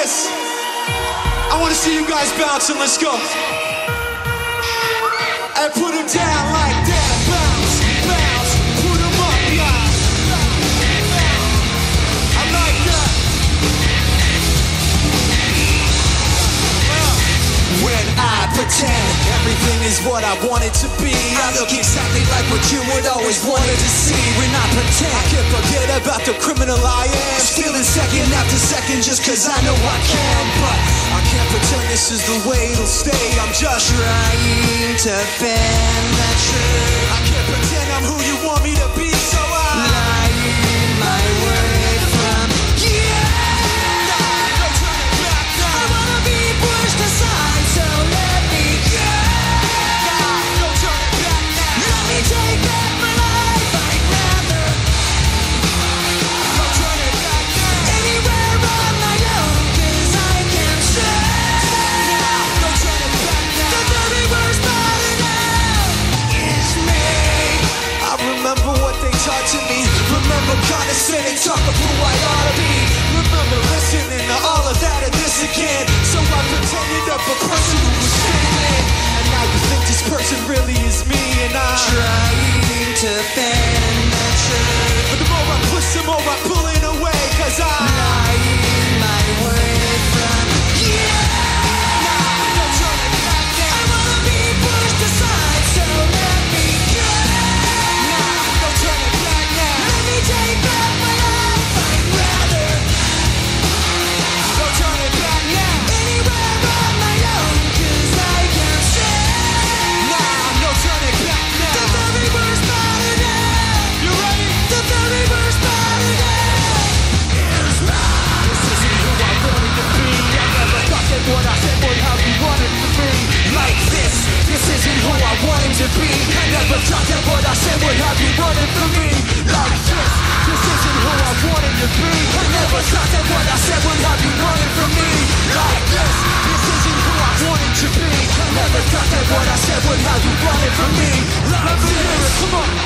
this. I wanna see you guys bouncing, let's go. And put them down like that. Bounce, bounce, put them up, yeah. I like that. When I pretend everything is what I want it to be, I look exactly like what you would always wanted to see. When I pretend, I can't forget about the criminal I am, stealing second after second just cause I know I can. But I can't pretend this is the way it'll stay. I'm just trying to bend the truth. I can't pretend I'm who you want me to be, so I'm lying my way from you. No turning back now. I wanna be pushed aside, so let me go. No turning back now. Let me take back my life, I'd rather. No turning back now. Anywhere on my own, cause I can say. No turning back now. The very worst part of now is me. I remember what they taught to me. Remember condescending talk of who I ought to be. Remember listening to all of that and this again. So I pretended up a person who was fitting. And now you think this person really is me. And I'm trying to bend the truth. But the more I push, the more I'm pulling away. Cause I'm lying my way from you. No turning back now. I wanna be pushed aside, so let me go. No turning back now. Let me take back my life, I'd rather. No turning back now. Anywhere on my own, cause I can say. No turning back now. The very worst part of now. You ready? The very worst part of now is mine. This isn't who I wanted to be. I never thought that what I said would have you wanted to be. Like this isn't who I wanted to be. I never thought that what I said would have you running for me. Like this isn't who I wanted to be. I never thought that what I said would have you running from me. Like this isn't who I wanted to be. I never thought that what I said would have you running from me. Like this, come on.